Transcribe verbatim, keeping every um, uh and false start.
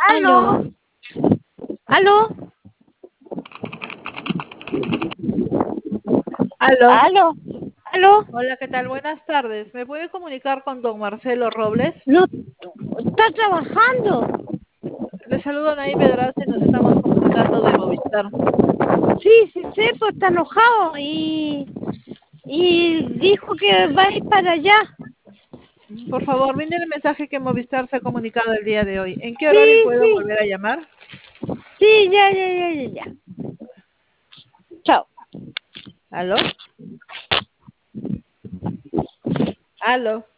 Aló. Aló. Aló. Aló. Aló. Aló. Hola, ¿qué tal? Buenas tardes. ¿Me puede comunicar con don Marcelo Robles? No, está trabajando. Le saludo a Naí Pedraza y nos estamos comunicando de Movistar. Sí, sí, sé, pues está enojado y, y dijo que va a ir para allá. Por favor, brinde el mensaje que Movistar se ha comunicado el día de hoy. ¿En qué horario Sí, puedo sí. volver a llamar? Sí, ya, ya, ya, ya, ya. Chao. ¿Aló? ¿Aló?